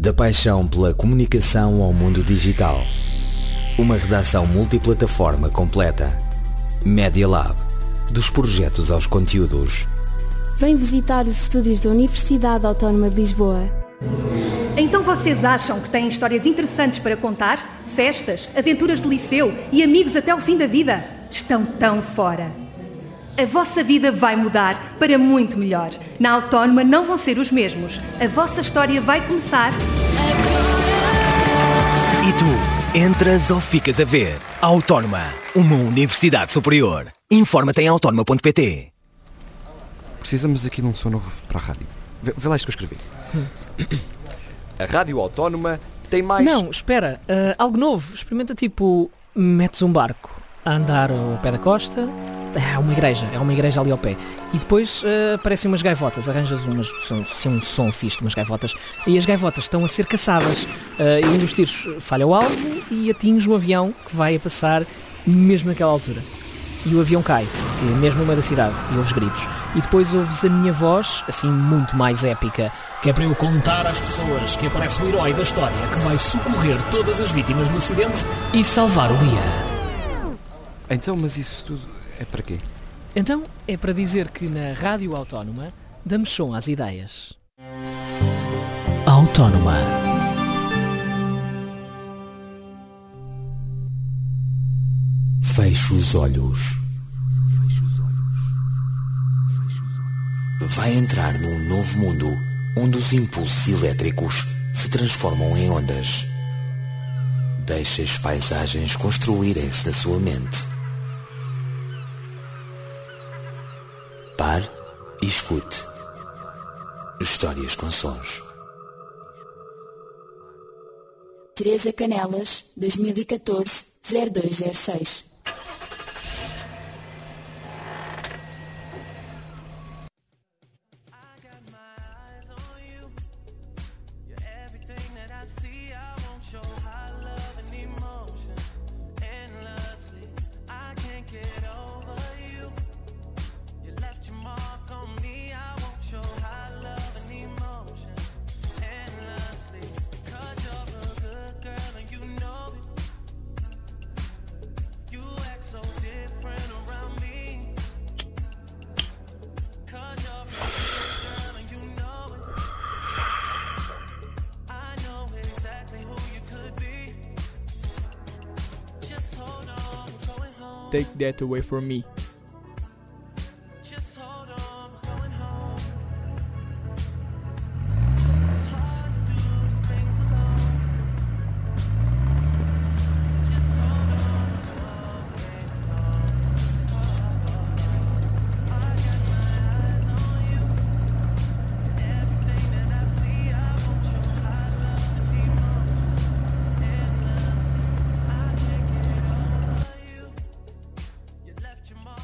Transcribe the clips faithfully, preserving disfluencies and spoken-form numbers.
Da paixão pela comunicação ao mundo digital. Uma redação multiplataforma completa. Media Lab. Dos projetos aos conteúdos. Vem visitar os estúdios da Universidade Autónoma de Lisboa. Então vocês acham que têm histórias interessantes para contar? Festas, aventuras de liceu e amigos até o fim da vida? Estão tão fora. A vossa vida vai mudar para muito melhor. Na Autónoma não vão ser os mesmos. A vossa história vai começar... E tu, entras ou ficas a ver? Autónoma, uma universidade superior. Informa-te em autónoma ponto pt. Precisamos aqui de um som novo para a rádio. Vê, vê lá isto que eu escrevi. Hum. A Rádio Autónoma tem mais... Não, espera. Uh, algo novo. Experimenta tipo... Metes um barco a andar ao pé da costa... É uma igreja, é uma igreja ali ao pé. E depois uh, aparecem umas gaivotas. Arranjas umas, são, são um som fixe de umas gaivotas. E as gaivotas estão a ser caçadas. Uh, e um dos tiros falha o alvo e atinge um avião que vai a passar mesmo naquela altura. E o avião cai, mesmo no meio da cidade. E ouves gritos. E depois ouves a minha voz, assim muito mais épica, que é para eu contar às pessoas que aparece o herói da história que vai socorrer todas as vítimas do acidente e salvar o dia. Então, mas isso tudo... é para quê? Então, é para dizer que na Rádio Autónoma damos som às ideias. Autónoma. Feche os olhos. Vai entrar num novo mundo onde os impulsos elétricos se transformam em ondas. Deixe as paisagens construírem-se na sua mente. Pare e escute. Histórias com sons. Teresa Canelas, dois mil e catorze, zero dois zero seis. Take that away from me. Your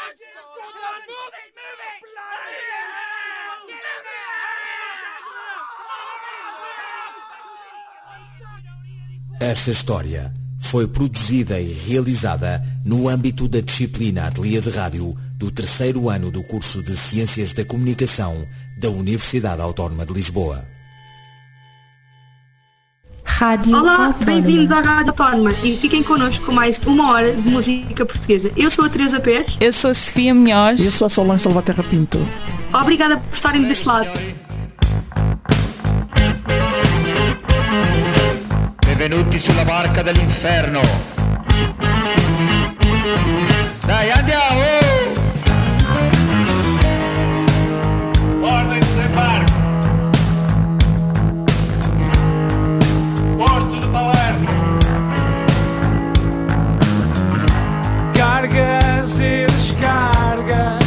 Esta história foi produzida e realizada no âmbito da disciplina Ateliê de Rádio do terceiro ano do curso de Ciências da Comunicação da Universidade Autónoma de Lisboa. Rádio Olá, Autónoma. bem-vindos à Rádio Autónoma e fiquem connosco com mais uma hora de música portuguesa. Eu sou a Teresa Pérez. Eu sou a Sofia Munhoz. Eu sou a Solange Salvaterra Pinto. Obrigada por estarem desse lado. Benvenuti sulla barca dell'inferno. Dai, andiamo! Guarda esse barco. Porto de Palermo. Cargas e descargas.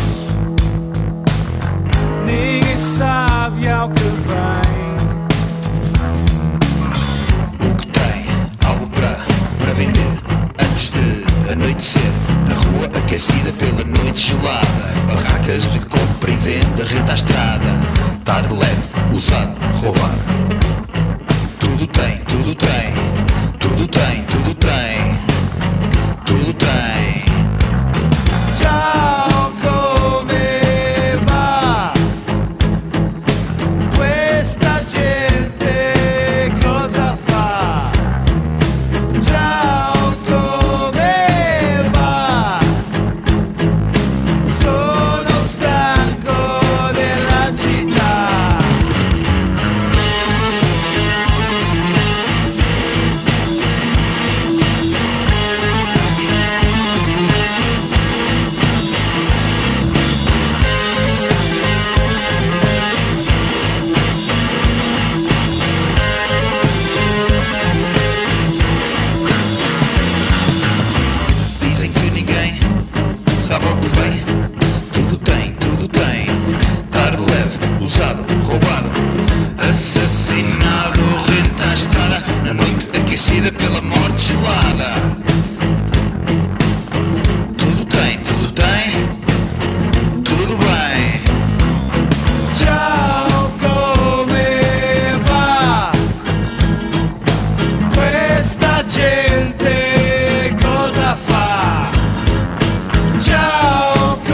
Ninguém sabe ao que vem. Antes de anoitecer, na rua aquecida pela noite gelada, barracas de compra e venda, renta à estrada, tarde leve, usado, roubado. Tudo tem, tudo tem, tudo tem, tudo tem, tudo tem. Ciao, come va? Questa gente cosa fa? Ciao. Sabe o que vem? Tudo tem, tudo tem. Tarde leve, usado, roubado, assassinado, renta à estrada, na noite aquecida pela morte gelada. Tudo tem, tudo tem, tudo bem. Ciao, come va? Questa gente cosa fa? Ciao,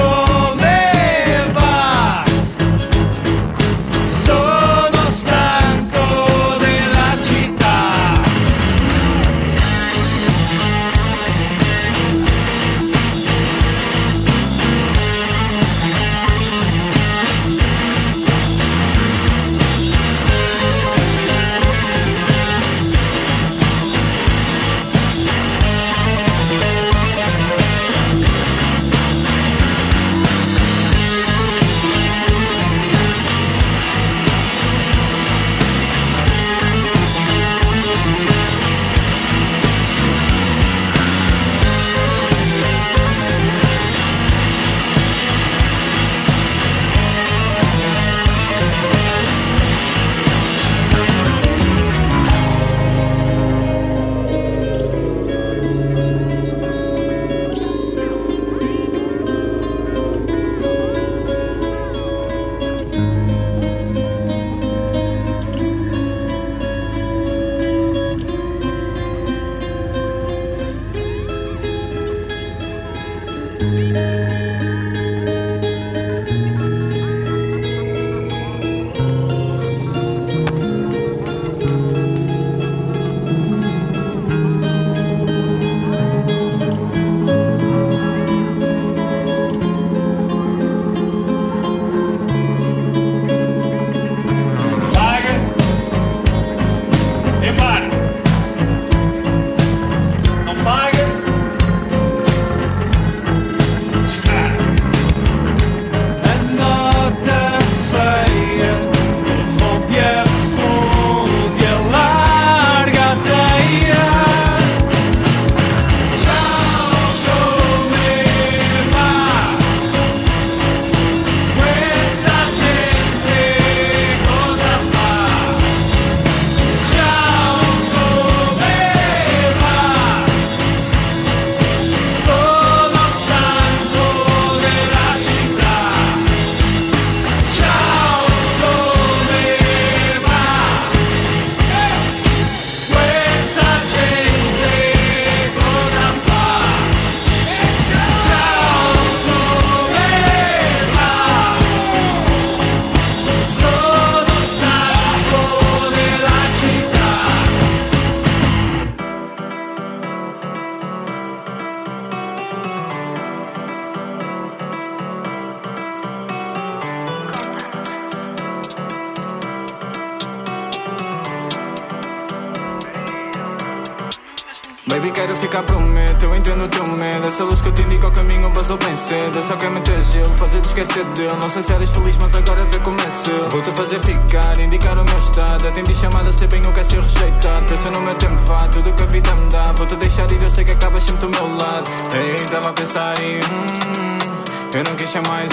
quero ficar, prometo. Eu entendo o teu medo. Essa luz que eu te indico ao caminho basou bem cedo. Eu só quero meter gelo, fazer-te esquecer dele. Não sei se eres feliz, mas agora vê como é seu. Vou-te fazer ficar, indicar o meu estado. Atendi chamada, sei bem o que é ser rejeitado. Pensa no meu tempo, vá, tudo que a vida me dá. Vou-te deixar ir, eu sei que acabas sempre do meu lado. Ei, estava a pensar em hum, eu não quis ser mais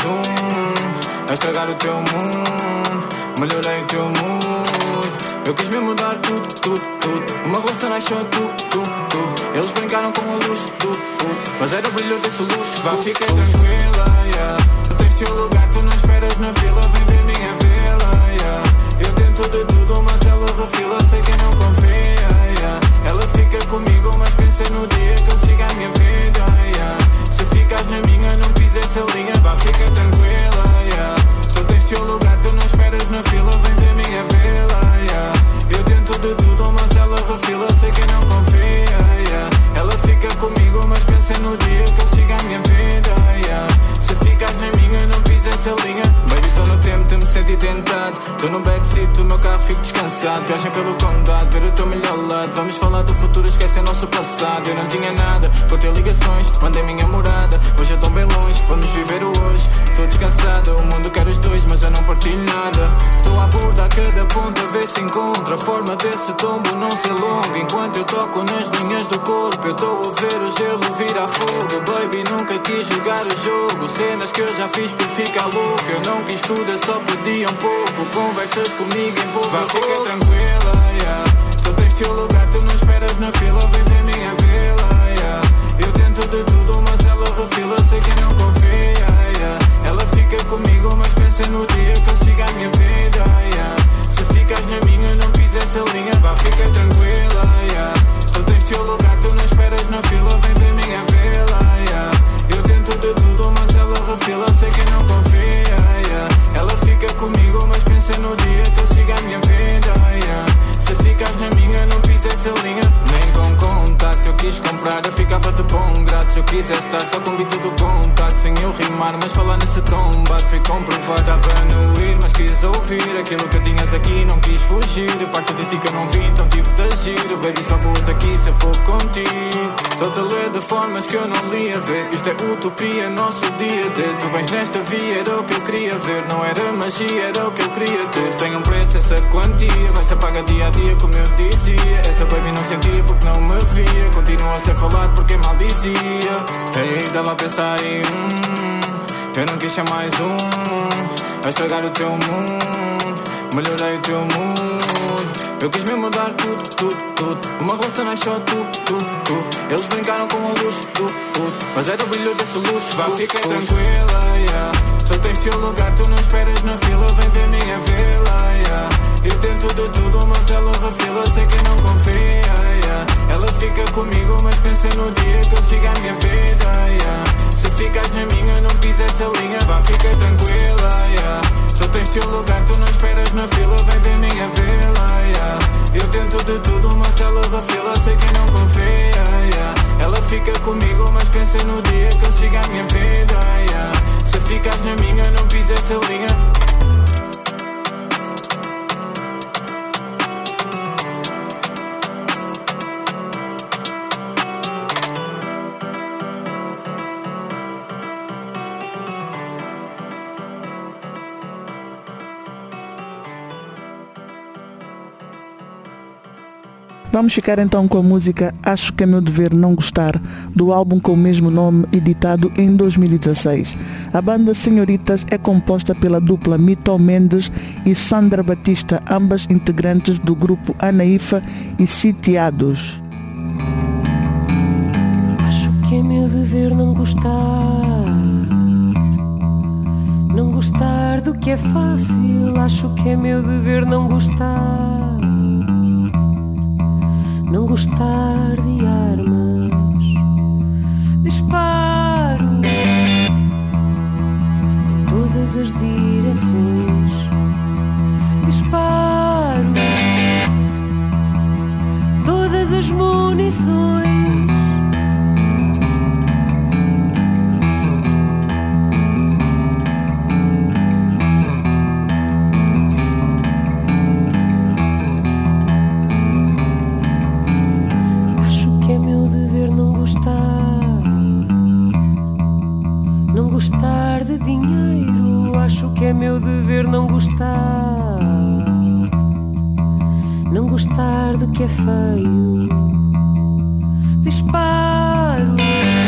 um a estragar o teu mundo. Melhorei o teu mood. Eu quis mesmo mudar tudo, tudo, tudo. Uma relação nasceu tudo, tudo, tudo. Eles brincaram com a luz, tudo, tudo. Mas era o brilho desse luxo. Vá, fica tranquila, yeah. Tu tens teu lugar, tu não esperas na fila. Vem ver minha vila, yeah. Eu tento de tudo, mas ela refila. Sei que não confia, yeah. Ela fica comigo, mas pensa no dia que eu siga a minha vida, yeah. Se ficas na minha, não pises essa linha. Vá, fica tranquila, yeah. Tu tens teu lugar, tu não esperas na fila. Vem ver minha vila, yeah. Eu tento de tudo, mas ela refila. Sei que não confia, yeah. Ela fica comigo, mas pensa no dia que eu siga a minha vida, yeah. Se ficas na minha, não pises essa linha. Baby, tô no tempo de me sentir tentado. Tô no backseat do meu carro, fico descansado. Viagem pelo condado, ver o teu melhor lado. Vamos falar do futuro, esquece o nosso passado. Eu não tinha nada, vou ter ligações. Mandei minha morada, hoje eu tô bem longe. Vamos viver o hoje, tô descansada. O mundo quer os dois, mas eu não partilho nada. Tô à borda a cada ponto a ver se encontra a forma desse tombo não ser longo. Enquanto eu toco nas linhas do corpo, eu tô a ver o gelo virar fogo. Baby, nunca quis jogar o jogo. Cenas que eu já fiz por ficar louco. Eu não quis tudo, eu só pedi um pouco. Conversas comigo em pouco. Vá, fica tranquila, yeah. Tu tens teu lugar, tu não esperas na fila. Vem ver minha vila, yeah. Eu tento de tudo, mas ela refila. Sei que não confia, yeah. Ela fica comigo, mas pensa no dia que eu siga a minha vida, yeah. Se ficas na minha, não pises essa linha. Vá, fica tranquila, yeah. Tu tens teu lugar, tu não esperas na fila. Vem ver minha vila, yeah. Eu tento de tudo, mas ela refila. Sei que não confia, yeah. Ela fica comigo, mas pensa no dia que eu siga a minha vida, yeah. Se ficas na minha, não pises essa linha. Nem com contacto eu quis comprar. Eu ficava de bom grato. Se eu quisesse estar só com beat do contacto. Sem eu rimar, mas falar nesse combate. Fui comprovado, estava no ir, mas quis ouvir aquilo que tinhas aqui, não quis fugir. Parte de ti que eu não vi, então tive de agir. Baby, só vou daqui se eu for contigo. Estou-te a ler de formas que eu não li a ver. Isto é utopia, nosso dia de. Tu vens nesta via, era o que eu queria ver. Não era magia, era o que eu queria ter. Tem um preço essa quantia, vai se paga dia a dia como eu dizia. Essa baby não sentia porque não me via. Continua a ser falado porque maldizia. Ei, estava a pensar em hum, eu não quis ser mais um a estragar o teu mundo. Melhorei o teu mood. Eu quis mesmo mudar tudo, tudo, tudo. Uma relação nasceu tudo, tudo, tudo. Eles brincaram com a luz, tudo, tudo. Mas era o brilho desse luxo. Vá, fica tranquila, yeah. Tu tens teu lugar, tu não esperas na fila. Vem ver minha vila, yeah. Eu tento de tudo, mas ela refila. Sei que não confia, yeah. Ela fica comigo, mas pensa no dia que eu siga a minha vida, yeah. Se ficas na minha, não pises essa linha. Vá, fica tranquila, yeah. Tu tens teu lugar, tu não esperas na fila. Vem ver minha vila, yeah. Eu tento de tudo, mas ela refila. Sei que não confia, yeah. Ela fica comigo, mas pensa no dia que eu siga a minha vida, yeah. Se ficas na minha, não pises essa linha. Vamos ficar então com a música Acho que é Meu Dever Não Gostar, do álbum com o mesmo nome, editado em dois mil e dezesseis. A banda Senhoritas é composta pela dupla Mito Mendes e Sandra Batista, ambas integrantes do grupo Anaífa e Sitiados. Acho que é meu dever não gostar, não gostar do que é fácil. Acho que é meu dever não gostar, não gostar de armas. Disparo em todas as direções. Disparo todas as munições. gostar de dinheiro, acho que é meu dever não gostar. Não gostar do que é feio. Disparo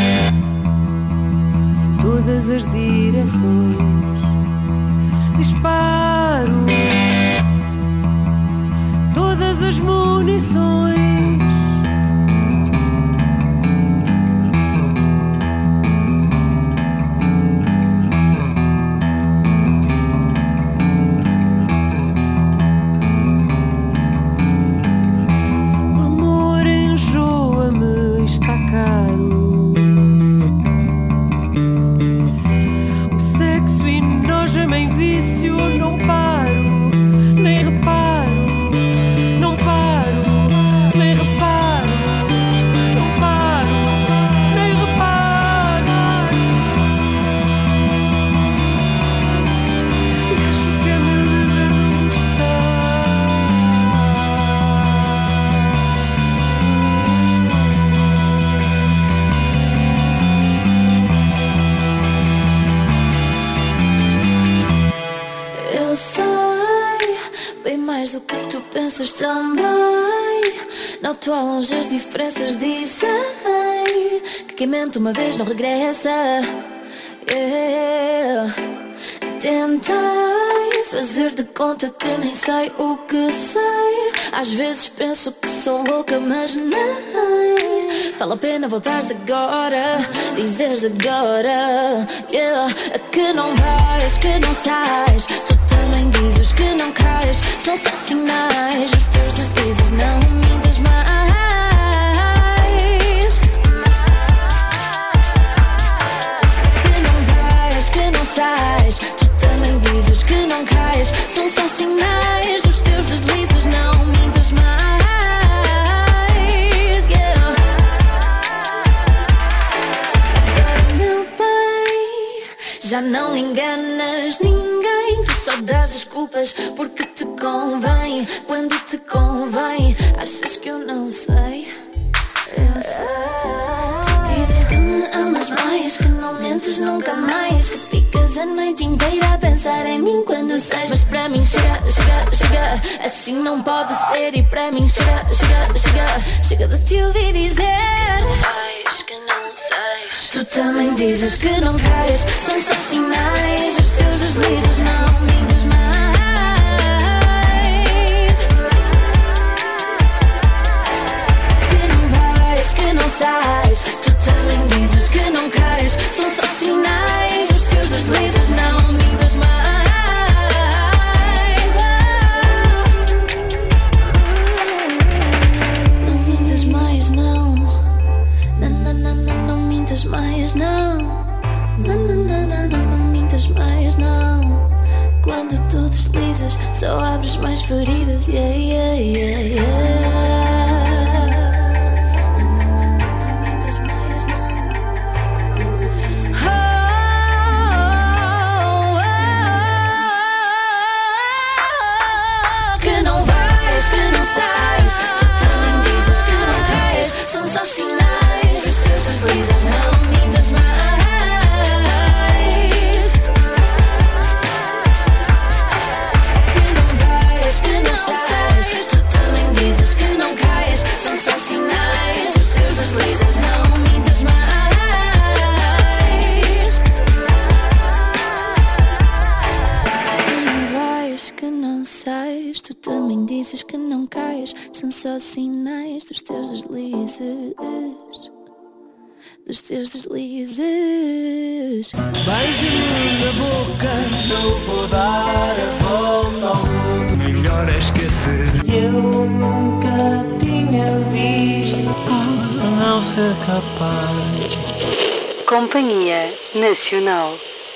em todas as direções. Disparo todas as munições. Também noto ao longe as diferenças. Dizem que quem mente uma vez não regressa. Yeah. Tentei fazer de conta que nem sei o que sei. Às vezes penso que sou louca, mas nem vale a pena voltares agora, dizeres agora, yeah, que não vais, que não sais. Tu também dizes que não cais. São só sinais, os teus deslizes, não mintas mais. Que não vais, que não sais. Tu também dizes que não cais. São só sinais, os teus deslizes, não mintas mais. Yeah. Meu bem, já não enganas ninguém. Tu só dás desculpas porque te convém. Quando te convém, achas que eu não sei? Eu sei. Tu dizes que me amas mais, que não mentes nunca mais, que ficas a noite inteira a pensar em mim quando sais. Mas para mim chega, chega, chega, assim não pode ser. E para mim chega, chega, chega, chega de te ouvir dizer vais, que não sais. Tu também dizes que não cais. São só sinais, os teus deslizes, não mintas mais. Que não sais, tu também dizes que não cais. São só sinais, os teus deslizes, não mintas mais. Não mintas mais, não. Não, não, não, não, não mintas mais, não. Não, não, não, não, não, não mintas mais, não. Quando tu deslizas, só abres mais feridas. Yeah, yeah, yeah, yeah. Dizes que não cais, são só sinais dos teus deslizes, dos teus deslizes. Beijo-me na boca, não vou dar a volta ao mundo. Melhor é esquecer. Eu nunca tinha visto não ser capaz. Companhia Nacional.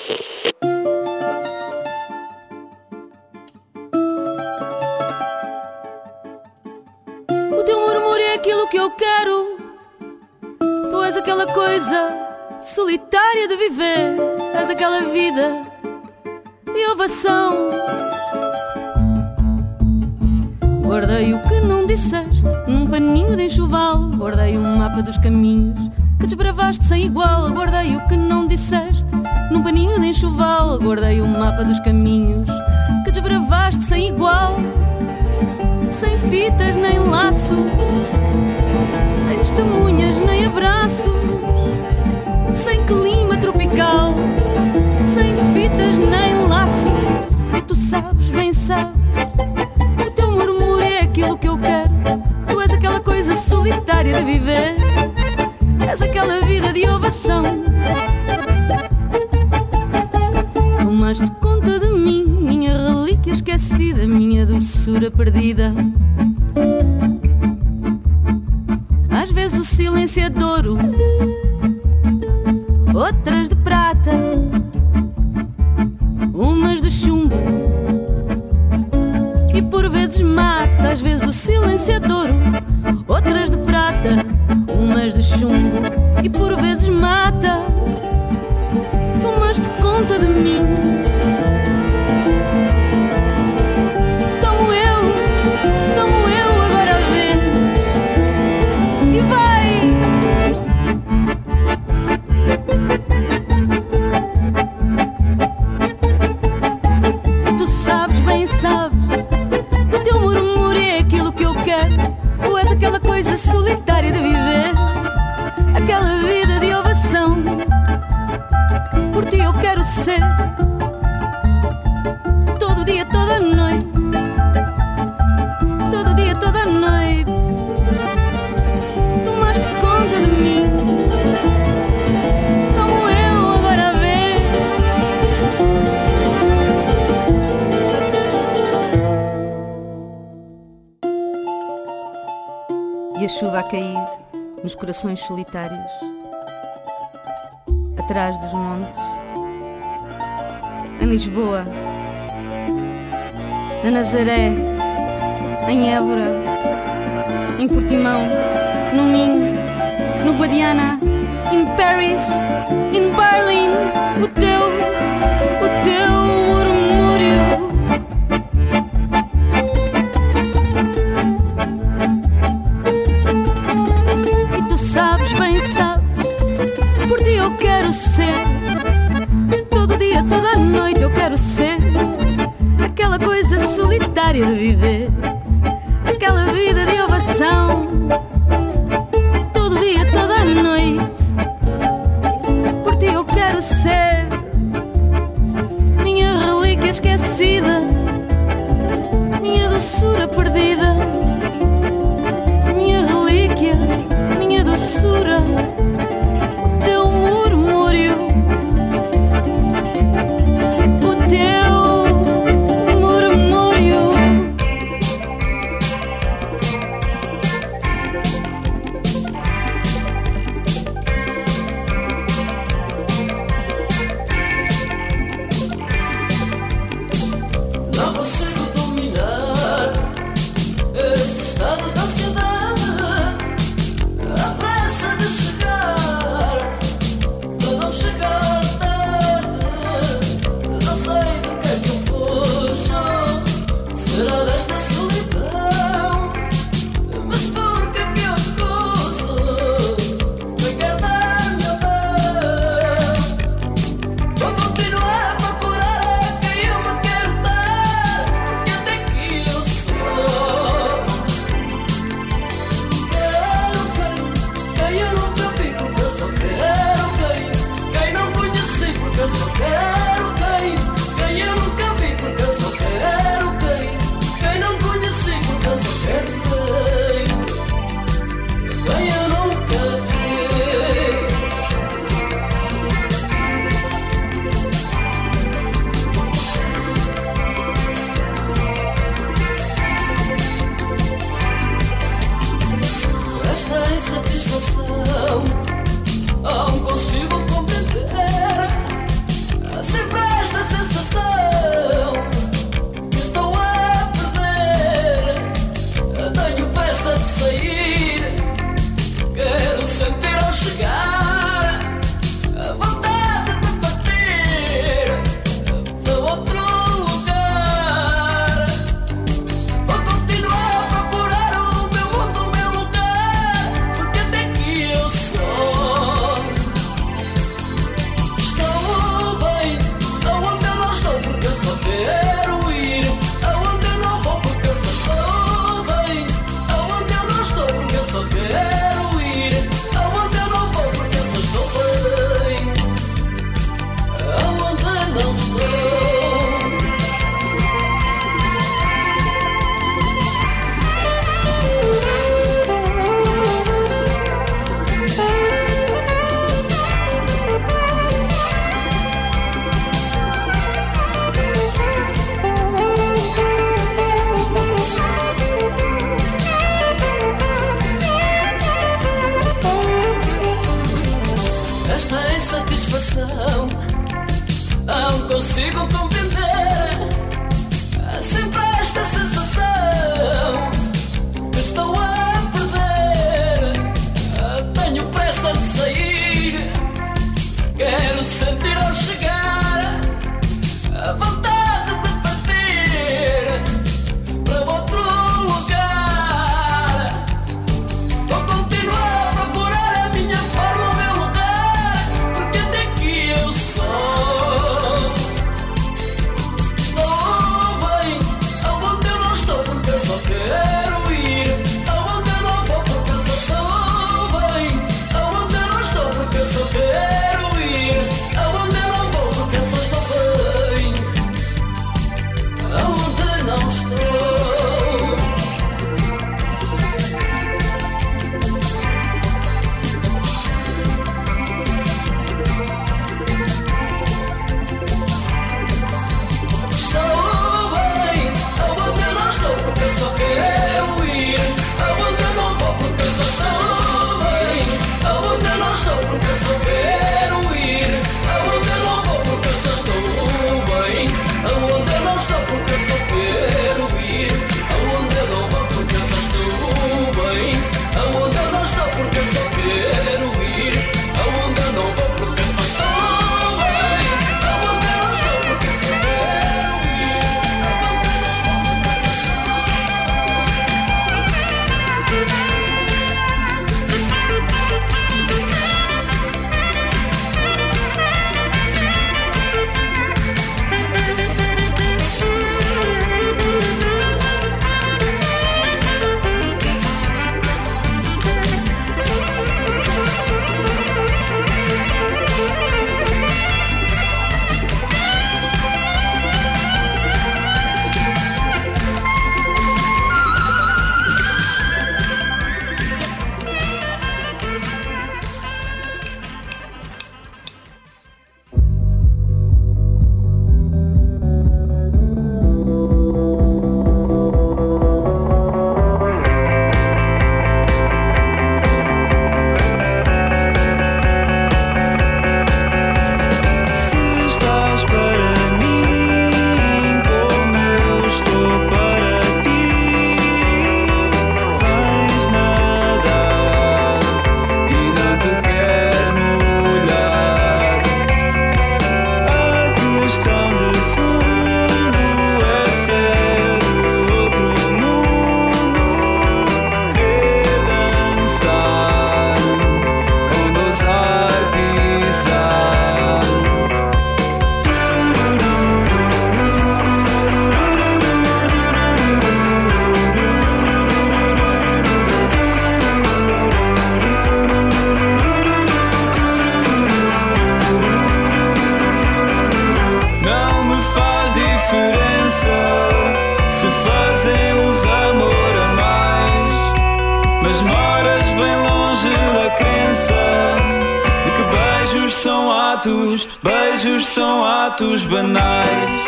Que eu quero. Tu és aquela coisa solitária de viver. És aquela vida de ovação. Guardei o que não disseste num paninho de enxoval. Guardei um mapa dos caminhos que desbravaste sem igual. Guardei o que não disseste Num paninho de enxoval guardei o mapa dos caminhos que desbravaste sem igual, sem fitas nem laço, sem testemunhas nem abraços, sem clima tropical, sem fitas nem laços. E tu sabes, bem sabes, o teu murmúrio é aquilo que eu quero. Tu és aquela coisa solitária de viver, és aquela vida de ovação. Tomaste conta de mim, minha relíquia esquecida, minha doçura perdida. Às vezes o silêncio é de ouro, outras de prata, umas de chumbo e por vezes mata. Às vezes o silêncio é de ouro, outras de prata, umas de chumbo e por vezes mata. Tomaste conta de mim, tomo eu, tomo eu agora vês e vai. Tu sabes, bem sabes, o teu murmúrio é aquilo que eu quero. Tu és aquela coisa solitária de viver, aquela vida de ovação. Por ti eu quero ser, todo dia, toda noite, todo dia, toda noite. Tomaste conta de mim, como eu agora a ver. E a chuva a cair nos corações solitários, atrás dos montes, em Lisboa, na Nazaré, em Évora, em Portimão, no Minho, no Guadiana, in Paris, in Berlim. O teu, o teu murmúrio. E tu sabes, bem sabes, por ti eu quero ser, todo dia, toda noite eu quero ser aquela coisa solitária de viver, aquela vida de ovação. Todo dia, toda noite, por ti eu quero ser minha relíquia esquecida, minha doçura perdida, minha relíquia, minha doçura. O teu murmúrio, o teu murmúrio. consigo compreender. Há sempre esta sensação que estou a perder. Tenho pressa de sair, quero sentir ao chegar a vontade de partir para outro lugar. Vou continuar a procurar a minha forma, o meu lugar, porque até aqui eu sou. Estou bem aonde eu não estou, porque eu só quero ir. Aonde eu não vou, porque eu só estou bem. Aonde eu não estou, porque eu só quero ir. Aonde eu não vou, porque eu só estou bem. Aonde não estou. Estou bem, aonde eu não estou, porque eu só quero ir. Aonde eu não vou, porque eu só estou bem. Aonde eu não estou, porque eu só quero ir. Aonde eu não vou, porque eu só estou bem. Aonde eu não estou, porque eu só quero ir. Aonde eu não vou, porque eu só estou bem. Aonde eu não estou, porque eu só quero ir. Aonde eu não vou, porque eu só estou bem. Aonde eu não estou, porque eu só quero beijos são atos banais.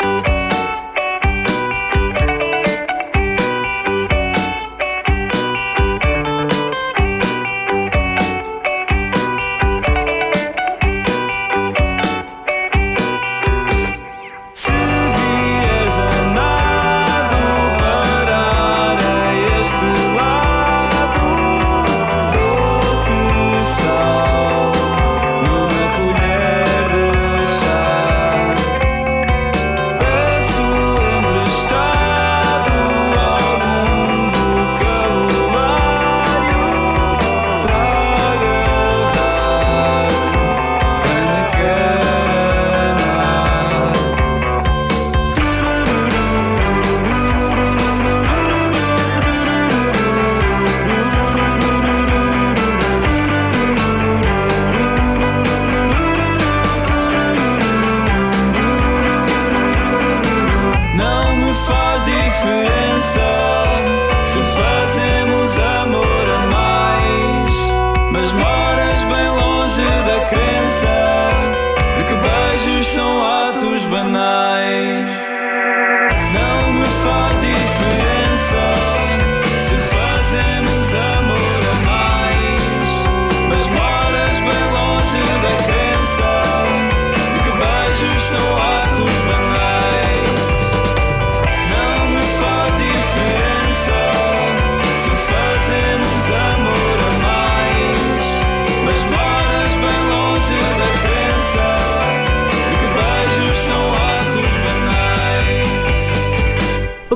Numa colher de chá.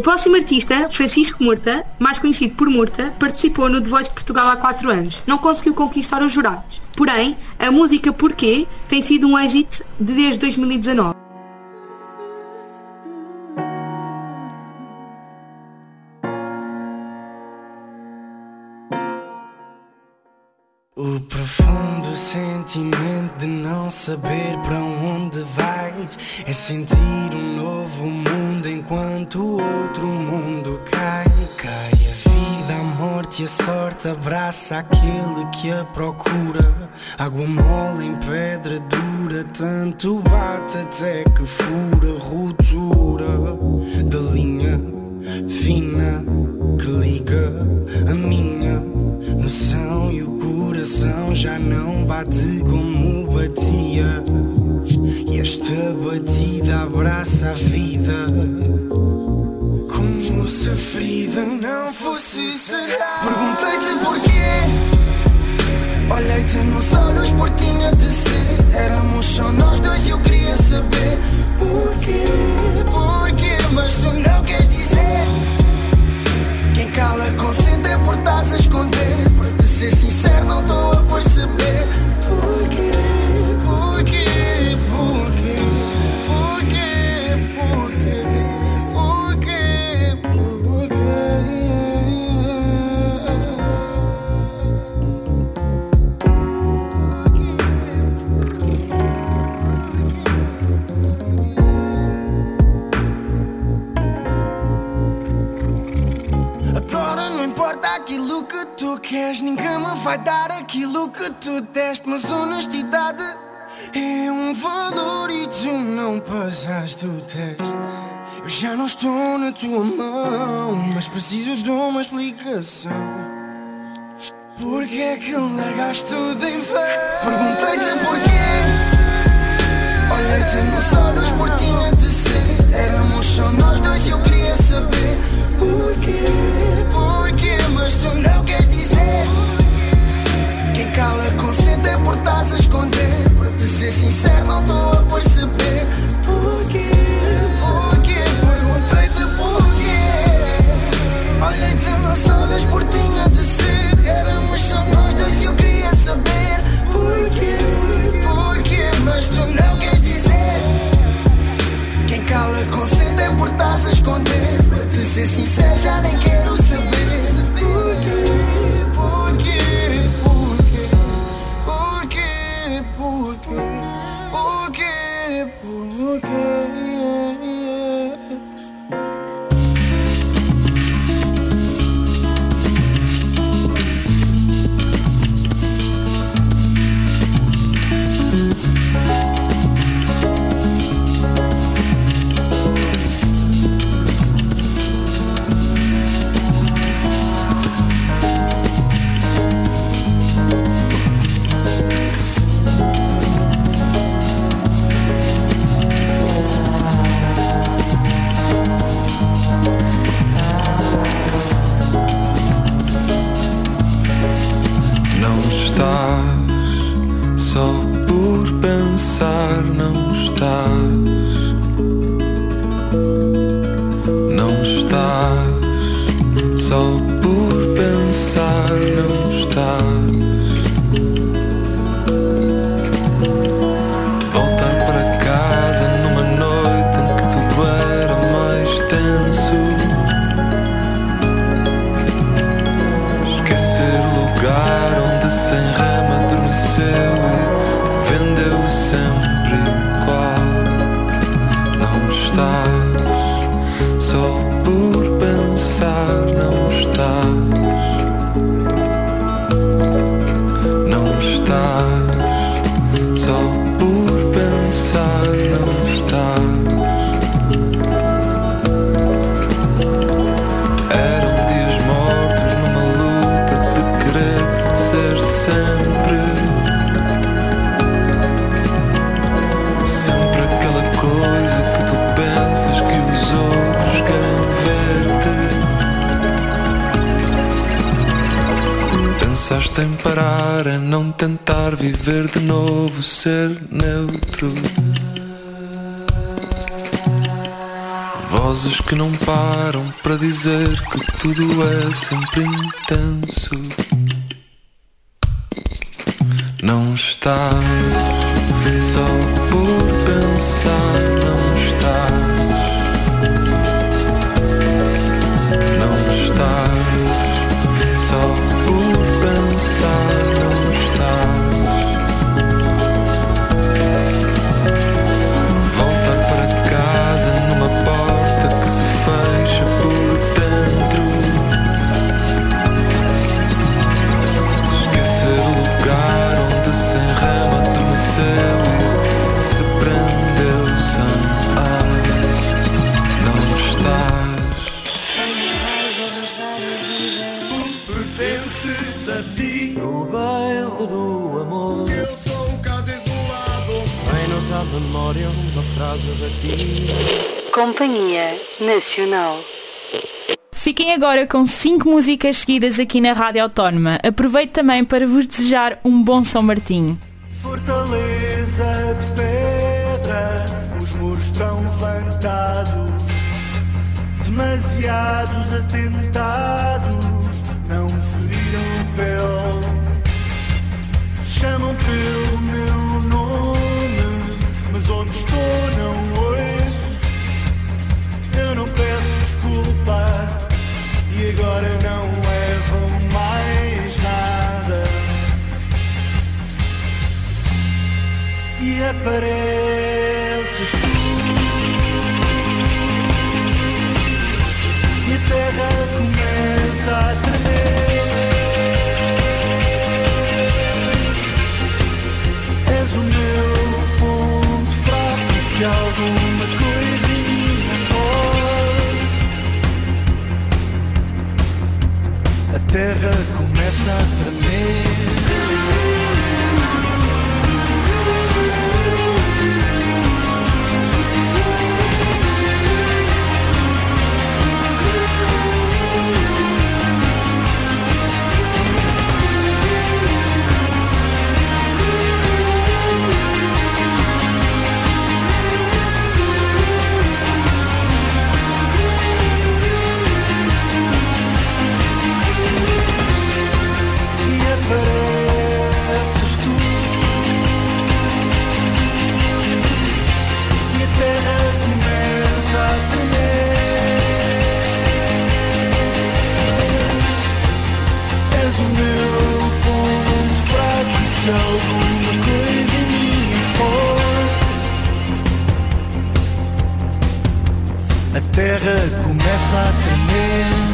próximo artista, Francisco Murta, mais conhecido por Murta, participou no The Voice de Portugal há quatro anos. Não conseguiu conquistar os jurados. Porém, a música Porquê tem sido um êxito desde dois mil e dezanove. O profundo sentimento de não saber para onde vais é sentir um novo mundo enquanto o outro mundo cai. Cai a vida, a morte e a sorte, abraça aquele que a procura. Água mole em pedra dura, tanto bate até que fura. Ruptura da linha fina que liga a minha noção e o coração já não bate como batia. E esta batida abraça a vida como se a ferida não fosse sarar. Perguntei-te porquê, olhei-te nos olhos por tinha de ser. Éramos só nós dois e eu queria saber porquê, porquê, mas tu não queres dizer. Quem cala consente é por estás a esconder. Para te ser sincero não estou a perceber porquê, porquê, porquê, porquê, porquê, porquê, Agora não importa aquilo que tu queres, ninguém me vai dar aquilo que tu deste. Mas honestidade é um valor e tu não passaste o teste. Eu já não estou na tua mão, mas preciso de uma explicação. Porquê é que largaste tudo em vão? Perguntei-te porquê, olhei-te nos olhos por tinha de ser. Éramos só nós dois e eu queria saber porquê, porquê, mas tu não queres dizer. Quem cala consente é por estás a esconder. Para te ser sincero não estou a perceber porquê, porquê. Perguntei-te porquê, olhei-te nos olhos por tinha de ser. Éramos só nós dois e eu queria saber porquê, porquê, mas tu não queres dizer. Quem cala consente é por estás a esconder. Para te ser sincero já nem quero saber porquê, porquê, porquê, porquê, porquê, porquê, porquê. Só por pensar não estás, não estás. Só por pensar não estás. Voltar para casa numa noite em que tudo era mais tenso. Esquecer o lugar onde sem rema adormeceu. Vendeu sempre igual. Não estás. Só por pensar não estás. Não estás. Só por pensar não estás. Eram dias mortos numa luta de querer ser sempre. Sempre aquela coisa que tu pensas que os outros querem ver-te. Pensaste em parar, em não tentar viver de novo, ser neutro. Vozes que não param para dizer que tudo é sempre intenso. Não estás só por pensar, não estás. Não estás só por pensar, não estás. Voltar para casa numa porta que se fecha por dentro. Esquecer o lugar onde se enrama, adormeceu e se prendeu sem ar. Não estás. Pertences a ti, no bairro do amor. Eu sou um caso isolado. Vem-nos à memória uma frase batida. Companhia Nacional. Fiquem agora com cinco músicas seguidas aqui na Rádio Autónoma. Aproveito também para vos desejar um bom São Martinho. Fortaleza de pedra, os muros estão levantados, demasiados atentados, não feriram pele. Chamam pelo meu nome, mas onde estou não ouço. Eu não peço desculpa e agora não levam mais nada. E apareces tu, e a terra começa a tremer. És o meu ponto fraco e se alguma coisa em mim for, a terra começa a tremer. Se alguma coisa em mim for, a terra começa a tremer.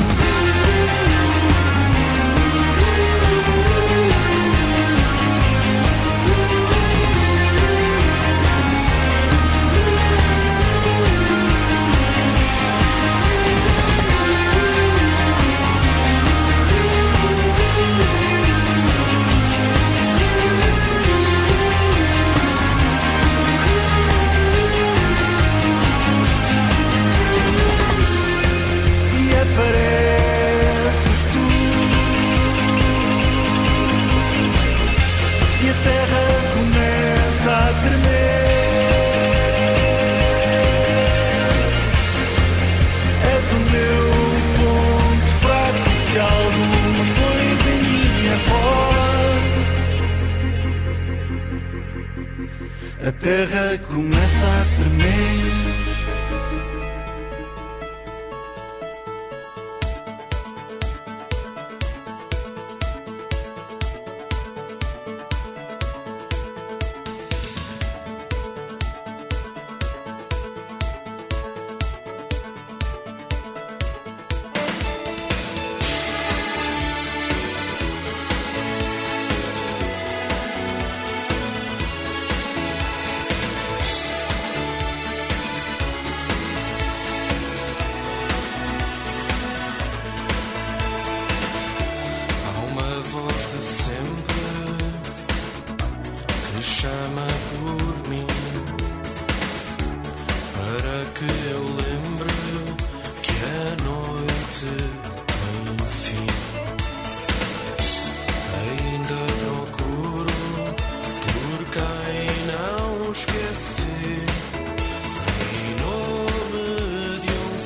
Apareces tu, e a terra começa a tremer. És o meu ponto fraco e se alguma coisa em minha voz, a terra começa a tremer. Chama por mim, para que eu lembre que a noite enfim. Ainda procuro por quem não esqueci, em nome de um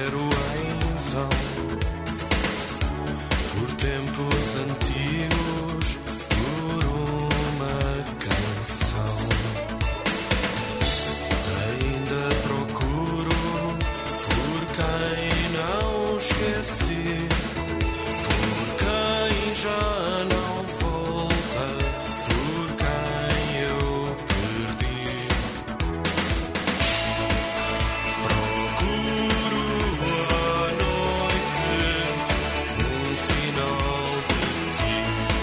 espero em vão por tempos antigos, por uma canção. Ainda procuro por quem não esqueci, por quem já não volta, por quem eu perdi. Procuro à noite um sinal de ti.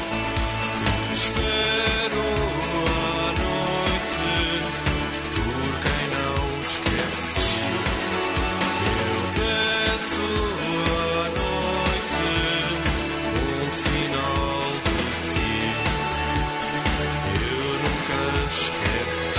Espero à noite por quem não esqueci. Eu peço à noite um sinal de ti. Eu nunca esqueci.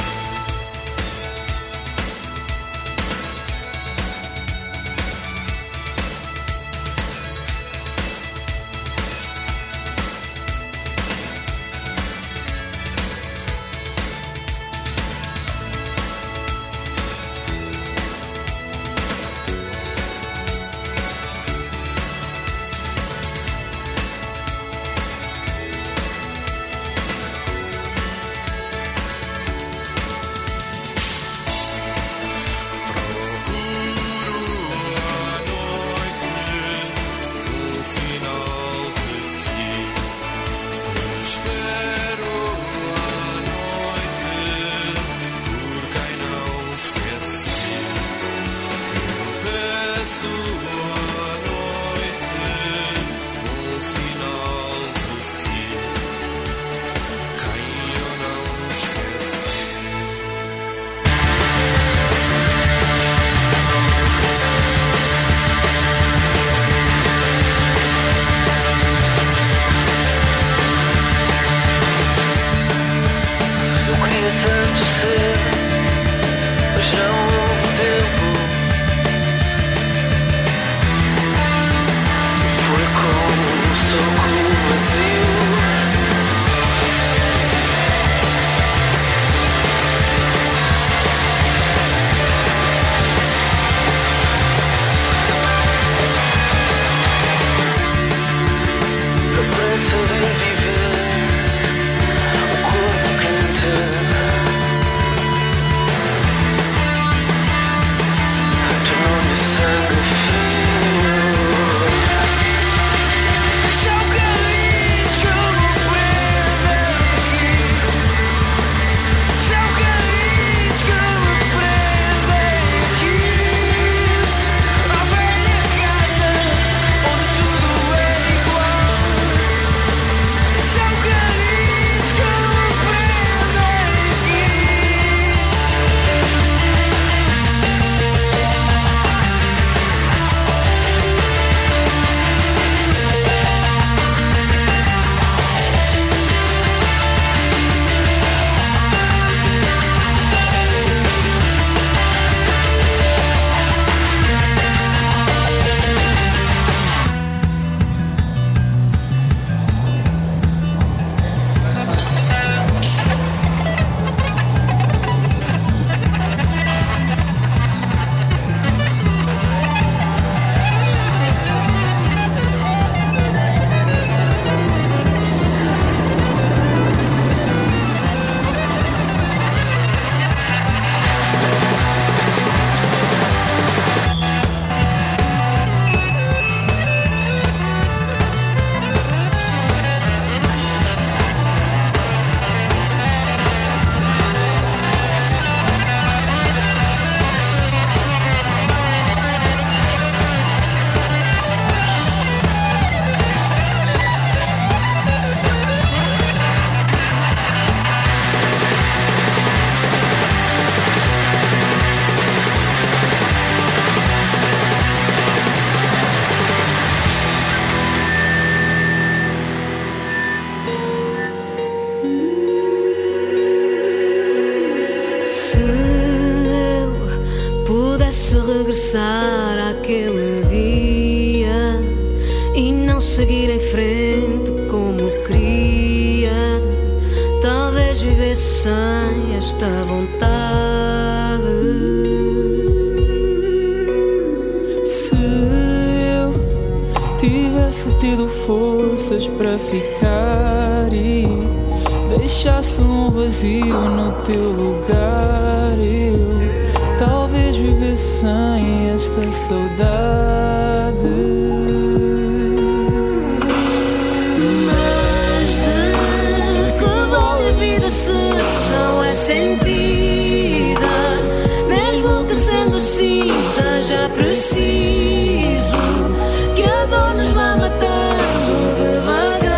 Eu queria tanto ser, mas não houve tempo. Foi como um soco vazio. A pressa de viver, o corpo quente, tornou-me sangue frio. São carinhos que eu não prendo aqui. São carinhos que eu não prendo aqui. A velha casa onde tudo é igual. São carinhos que eu não prendo aqui. Se eu pudesse regressar àquele dia e não seguir em frente como queria, talvez vivesse sem esta vontade. tivesse tido forças para ficar e deixasse um vazio no teu lugar, eu talvez vivesse sem esta saudade. Mas de que vale a vida se não é sentida? Mesmo que sendo assim seja preciso que a dor nos vá matando devagar.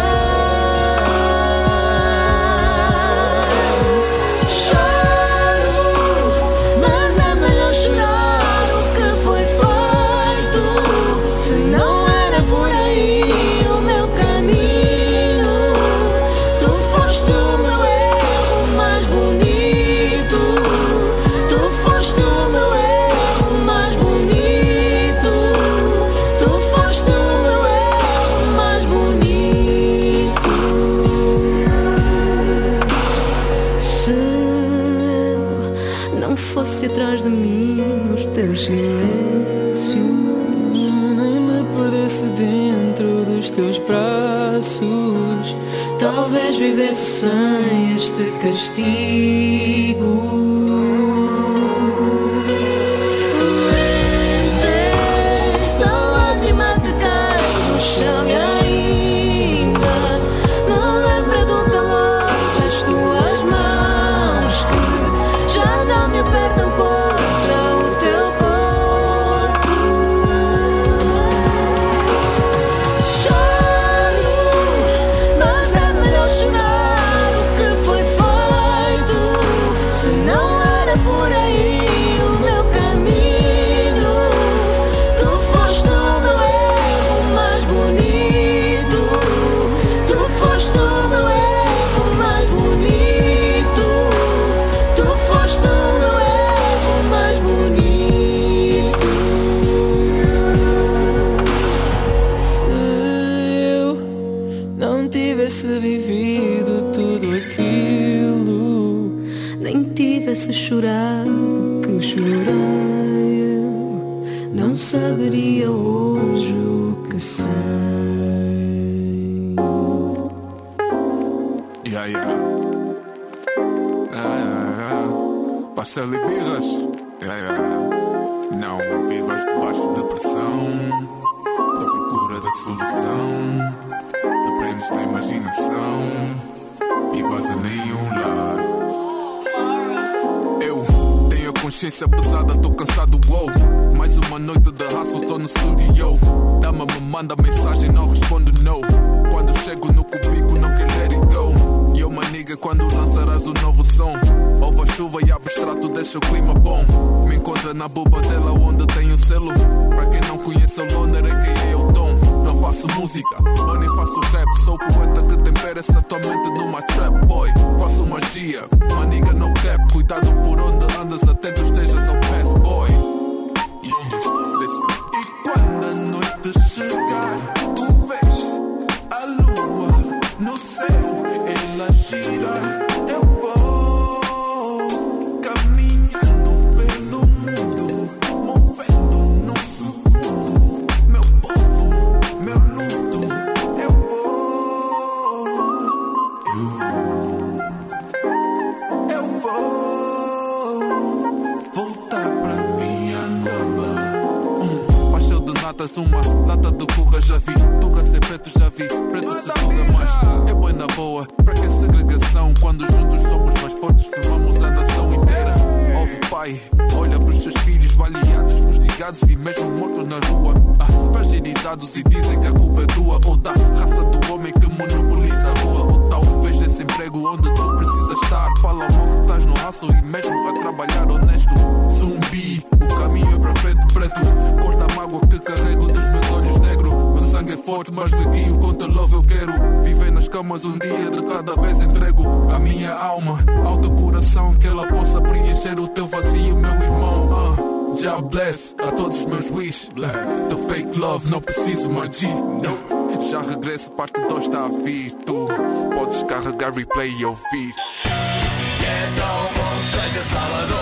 Atrás de mim os teus silêncios, nem me perdesse dentro dos teus braços, talvez vivesse sem este castigo. Esta lágrima que cai no chão e ainda me lembra do calor das tuas mãos que já não me apertam contra o teu corpo. Choro, mas é melhor chorar o que foi feito, se não era por aí o meu caminho. Tu foste o meu erro mais bonito, tu foste o meu erro mais bonito, tu foste o meu erro mais bonito. Se eu não tivesse vivido tudo aquilo, nem tivesse chorado que chorei, eu não saberia hoje o que sei. Yeah, yeah. Yeah, yeah, yeah. Parcela e birras. Yeah, yeah. Não vivas debaixo de pressão, da procura da solução. Aprendes na imaginação e vais a nenhum lado. Eu tenho a consciência pesada, tô cansado, wow. Mais uma noite de hustle, tô no studio. Dama me manda mensagem, não respondo no. Quando chego no cubico, não quero let it go. E eu, maniga, quando lançarás o novo som. Ouve a chuva e abstrato, deixa o clima bom. Me encontra na boba dela, onde tem o selo. Pra quem não conhece o Loner, é que é o tom. Não faço música, ou nem faço rap. Sou poeta que tempera essa tua mente numa trap, boy. Faço magia, maniga, no cap. Cuidado por onde andas, atento estejas ao pass, boy. E quando a noite chegar, tu vês a lua no céu, ela gira. Eu vou caminhando pelo mundo, movendo num segundo. Meu povo, meu luto. Eu vou, eu vou, eu vou voltar pra minha Angola. Um pastel de natas, uma lata de cuca já vi. Tuga sem preto já vi, preto se tuga mais. É boi na boa, pra que segregação? Quando juntos somos mais fortes, formamos a nação inteira. Ouve pai, olha pros seus filhos baleados, fustigados e mesmo mortos na rua. Ah, fragilizados e dizem que a culpa é tua. Ou da raça do homem que monopoliza a rua. Ou talvez desse emprego onde tu precisas estar. Fala moço, estás no hustle e mesmo a trabalhar honesto. Zumbi, o caminho é pra frente preto. Corta a mágoa que carrego dos meus olhos negros. Meu sangue é forte, mas neguinho contra love eu quero. Viver nas camas um dia de cada vez entrego a minha alma ao teu coração, que ela possa preencher o teu vazio, meu irmão. uh, Já bless a todos os meus wish. The fake love, não preciso mais G. No. Já regresso, parte dois está a vir. Tu podes carregar replay e ouvir. Então bom que seja sábado.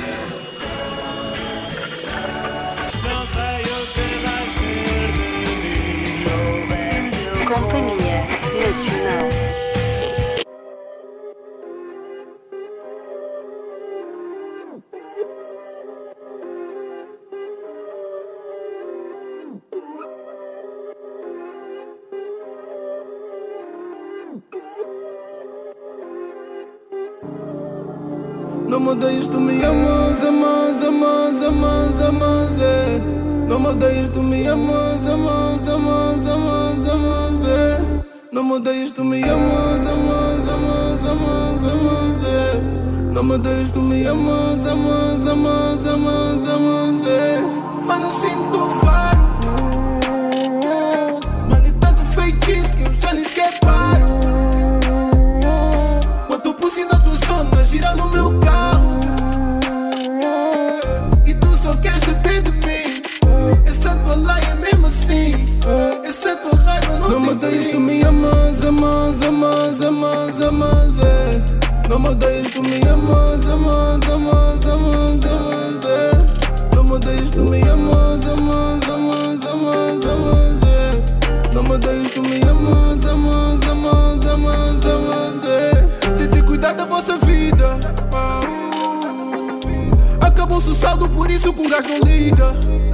Não sei o que vai ser de mim. Companhia Nacional. Não me odeias, tu me amas, amas, amas, amas, amas, é. Não me odeias, tu me amas, amas, amas, amas, amas, é. Não me odeias, tu me amas, amas, amas, amas, amas, é. Não me odeias, tu me amas, amas, amas, amas, amas, é. Mano, sinto o faro, mano, é tanto feitiço que eu já nem sequer paro. Quando pus na tua zona, gira no meu carro, e tu só queres saber de mim. Essa tua laia é mesmo assim, essa tua raiva não, não tem fim. Não me odeias, tu me amas, amas, amas, amas, amas, é. Não me odeias, tu me amas, amas, amas, amas, amas, é. Não me odeias, tu me amas, amas, amas, amas, amas, é. Não me odeias, tu me amas, amas, amas, amas, amas, é. Tentei cuidar da vossa vida, acabou-se o saldo, por isso que um gajo não liga.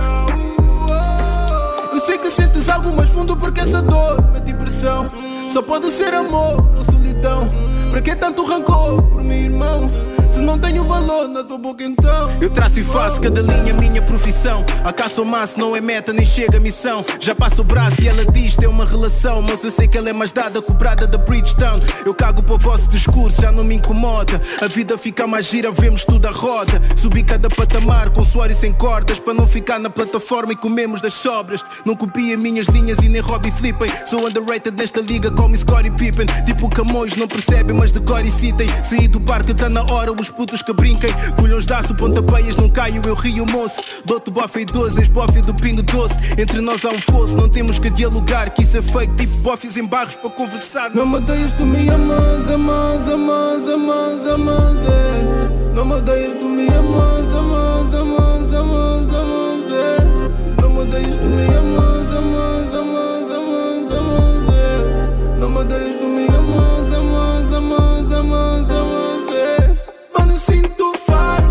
Eu sei que sentes algo mais fundo, porque essa dor mete impressão. Só pode ser amor ou solidão. Pra que tanto rancor por mim, irmão? Se não tenho valor na tua boca, então eu traço e faço cada linha minha profissão. A caça ao maço não é meta nem chega a missão. Já passo o braço e ela diz tem uma relação, mas eu sei que ela é mais dada, cobrada da Bridgetown. Eu cago para o vosso discurso, já não me incomoda. A vida fica mais gira, vemos tudo à roda. Subi cada patamar com suor e sem cordas, para não ficar na plataforma e comemos das sobras. Não copia minhas linhas e nem Robbie flippem. Sou underrated nesta liga, call me Scottie Pippen. Tipo Camões, não percebem, mas de cor e citem. Saí do barco, tá na hora, os putos que brinquem. Colhões de aço, pontapeias, não caio, eu rio, moço. Dou-te bofe e doze, és bofe do pingo doce. Entre nós há um fosso, não temos que dialogar. Que isso é fake, tipo bofes em barros para conversar. Não me odeias, tu me amas, amas, amas, amas, amas, é. Não me odeias, tu me amas, amas, amas, amas, amas, é. Não me odeias, tu me amas, amas, amas, amas, amas, é. Não me odeias, tu me amas, amas, amas, amas, amas, é. Mano, eu sinto o faro,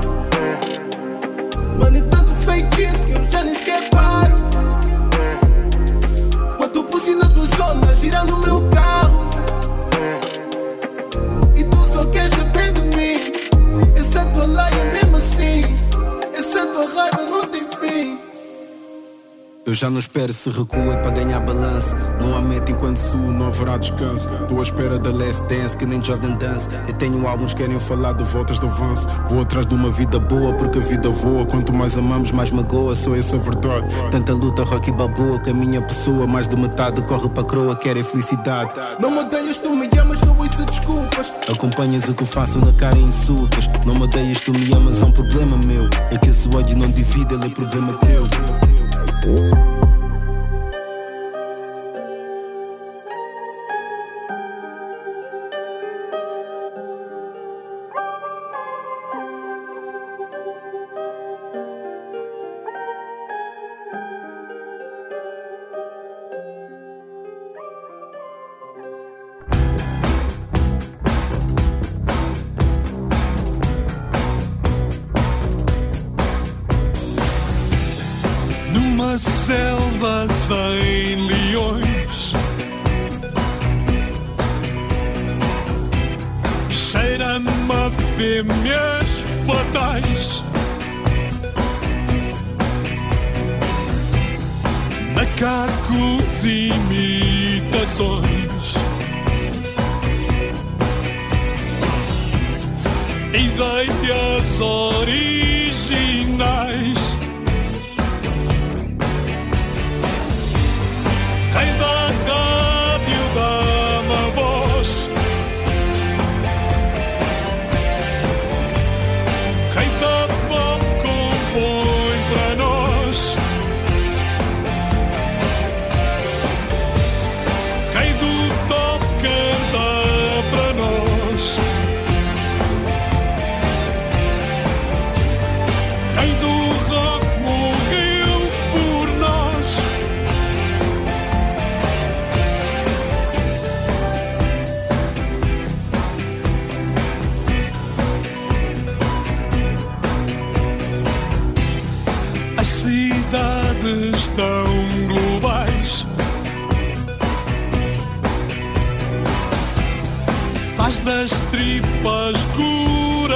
mano, é tanto feitiço que eu já nem sequer paro. Quando pus na tua zona, gira no meu carro, e tu só queres saber de mim. Essa tua laia é mesmo assim, essa tua raiva não tem fim. Eu já não espero, se recua para ganhar balanço. Não há meta enquanto suo, não haverá descanso. Estou à espera da Last Dance, que nem Jordan Dance. Eu tenho álbuns que querem falar de voltas de avanço. Vou atrás de uma vida boa, porque a vida voa. Quanto mais amamos, mais magoa, sou essa a verdade. Tanta luta, Rocky Balboa, que a minha pessoa, mais de metade corre para a croa, quer é felicidade. Não me odeias, tu me amas, não ouço desculpas. Acompanhas o que faço na cara e insultas. Não me odeias, tu me amas, é um problema meu. É que esse ódio não divide, ele é problema teu. Numa selva sem leões, cheira-me a fêmeas fatais. Macacos e imitações, ideias originais. Rei da rádio, dá-me a voz. Rei da pop, compõe para nós. Rei do top, canta para nós.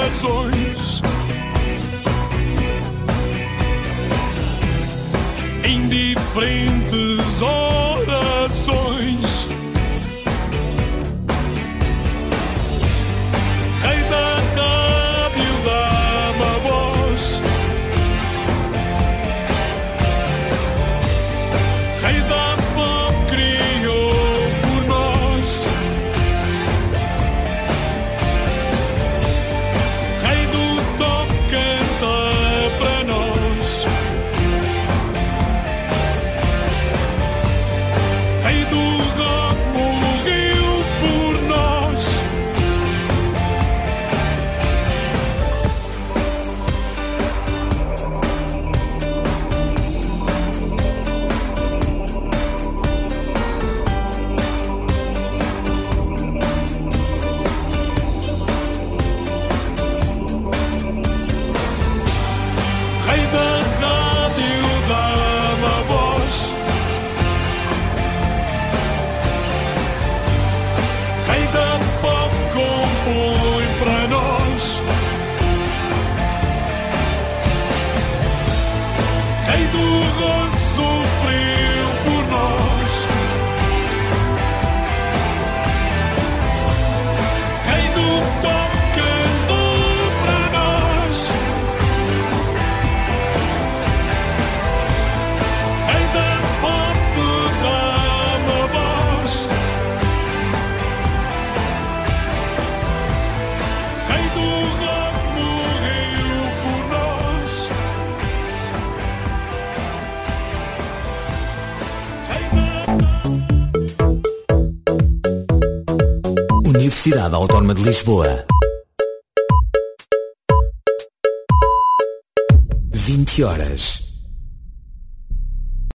orações. Em diferentes orações. Rei da rádio, dá-me a voz. Rei da pop, criou por nós. Rei do top, canta para nós. Rei do rock, morreu por nós. Rei da rádio, dá-me a voz. Rei da pop, compõe para nós. Rei do rock, sofreu por nós. Rei do pop, cantou para nós. Rei da pop, dá-me a voz. Rei do rock, morreu por nós. Universidade Autónoma de Lisboa. vinte horas.